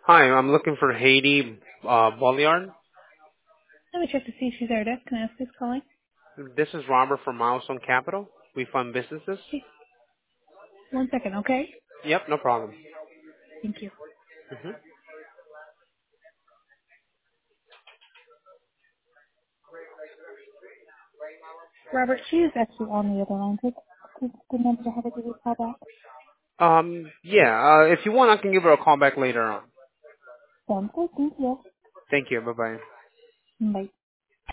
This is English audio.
Hi, I'm looking for Haiti Bolliard. Let me check to see if she's at her desk. Can I ask who's calling? This is Robert from Milestone Capital. We fund businesses. Okay. 1 second, okay? Yep, no problem. Thank you. hmm Robert, she is actually on the other line. Could the number to have her give you a call back? Yeah, if you want, I can give her a call back later on. Sounds good. Thank you. Thank you. Bye-bye. Bye.